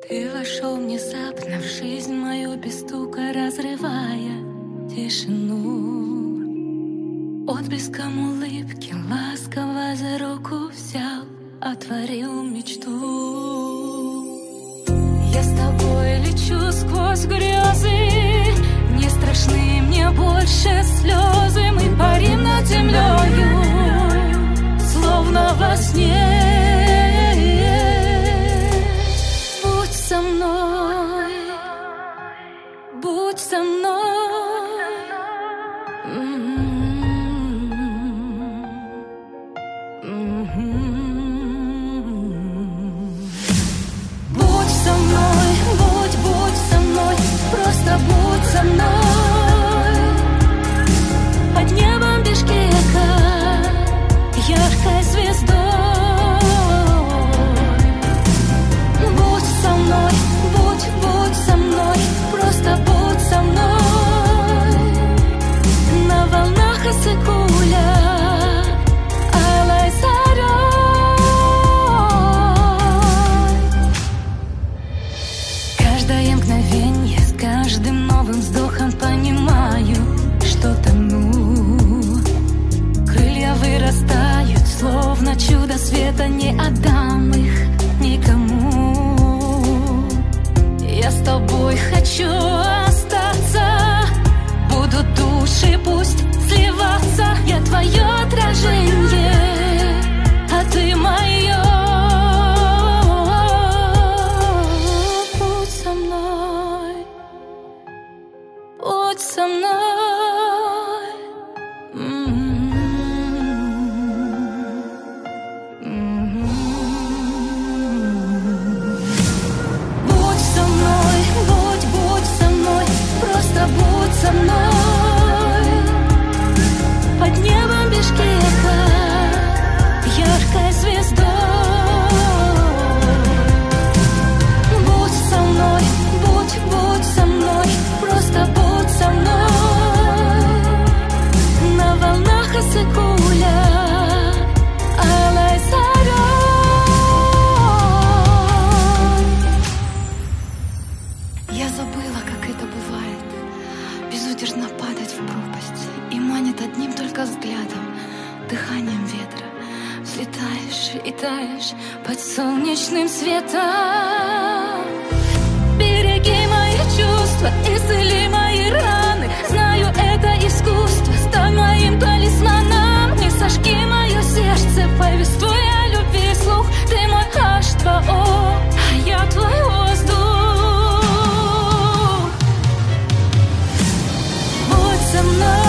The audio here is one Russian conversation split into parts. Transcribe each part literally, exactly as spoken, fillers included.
Ты вошел внезапно в жизнь мою, без стука разрывая тишину. Отблеском улыбки ласково за руку взял, отворил мечту. Я с тобой лечу сквозь грезы, не страшны мне больше слезы. Мы парим над землею, словно во сне. Будь со мной, будь со мной. М-м-м. М-м-м. Будь со мной, будь, будь со мной, просто будь со мной. Под небом Бишкека, яркой звездой. Будь со мной, будь, будь со мной, просто будь со мной. На волнах Иссык-Куля, алой зарей. Каждое мгновенье, с каждым новым вздохом понимаю, что тону. Крылья вырастают, словно чудо света, не отдам их никому. Я с тобой хочу остаться, будут души пусть сливаться. Я твое отражение, а ты мое. Будь со мной, будь со мной. Будь со мной, будь, будь со мной, просто будь со мной. Под небом Бишкека, яркой звездой. Будь со мной, будь, будь со мной, просто будь со мной. На волнах Иссык-Куля, алой зарей. Я забыла, как это бывает, безудержно падать в пропасть, и манит одним только взглядом, дыханием ветра. Взлетаешь и таешь под солнечным светом. Береги мои чувства, исцели мои раны. Знаю, это искусство, стань моим талисманом. Не сожги мое сердце, повествуй о любви вслух. Ты мой эйч два о, а я твой воздух. Будь со мной,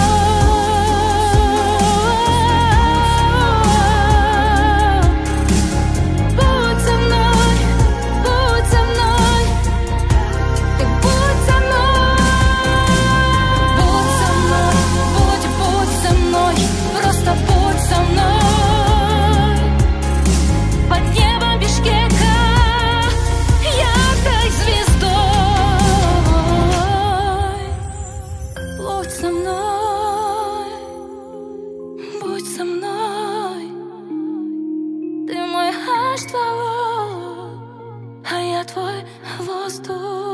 будь со мной, будь со мной, и будь со мной. Будь со мной, будь, будь со мной, просто будь со мной. Под небом Бишкека, яркой звездой. Будь со мной, будь со мной. Ты мой эйч два о, а я твой воздух.